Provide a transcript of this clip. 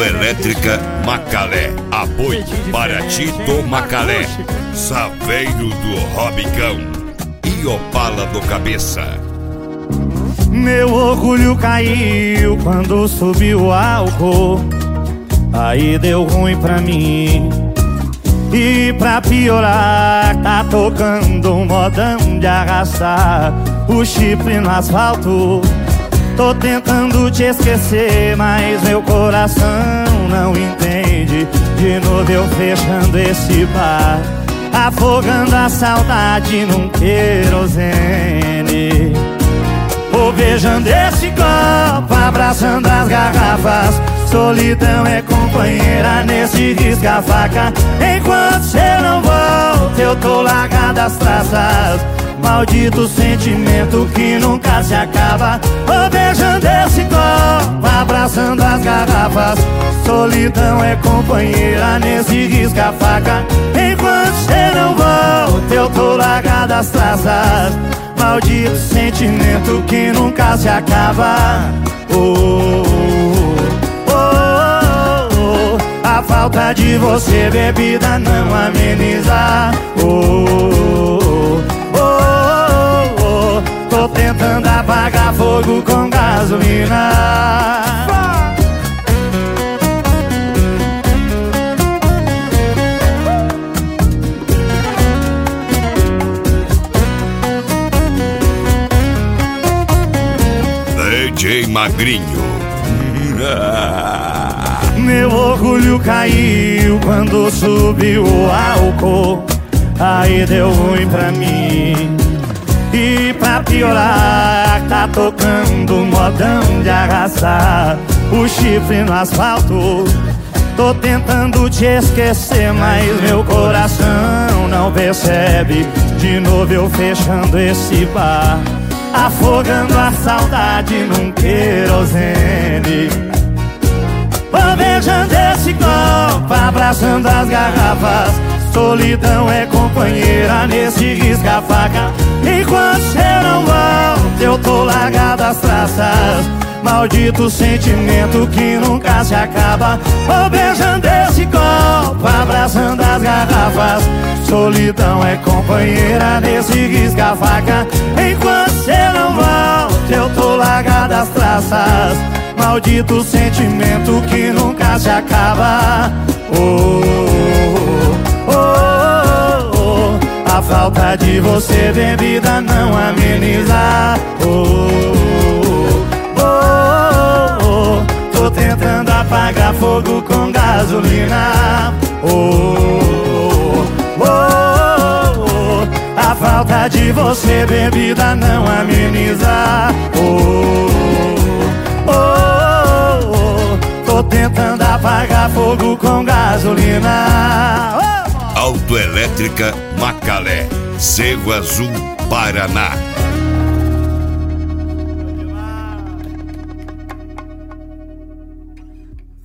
Autoelétrica Macalé. Apoio para Tito Macalé, Saveiro do Robicão e Opala do Cabeça. Meu orgulho caiu quando subiu o álcool, aí deu ruim pra mim. E pra piorar, tá tocando um modão de arrastar o chifre no asfalto. Tô tentando te esquecer, mas meu coração não entende. De novo eu fechando esse bar, afogando a saudade num querosene. Vou beijando esse copo, abraçando as garrafas. Solidão é companheira nesse risca-faca. Enquanto cê não volta, eu tô largado as traças. Maldito sentimento que nunca se acaba. Vou beijando esse copo, abraçando as garrafas. Solidão é companheira nesse risca-faca. Enquanto cê não volta, eu tô largado as traças. Maldito sentimento que nunca se acaba. A falta de você, bebida, não ameniza. Tô tentando apagar fogo com gasolina. DJ Magrinho. Meu orgulho caiu quando subiu o álcool, aí deu ruim pra mim. E pra piorar, tá tocando um modão de arrastar o chifre no asfalto. Tô tentando te esquecer, mas meu coração não percebe. De novo eu fechando esse bar, afogando a saudade num querosene. Vou beijando esse copo, abraçando as garrafas. Solidão é companheira nesse risca-faca. Enquanto cê não volta, eu tô largado as traças. Maldito sentimento que nunca se acaba. Vou beijando esse copo, abraçando as garrafas. Solidão é companheira nesse risca-faca. Enquanto cê não volta, eu tô largado as traças. Maldito sentimento que nunca se acaba. A falta de você, bebida, não ameniza. Tô tentando apagar fogo com gasolina. A falta de você, bebida, não ameniza. Tô tentando apagar fogo com gasolina. Autoelétrica Macalé, Cerro Azul, Paraná.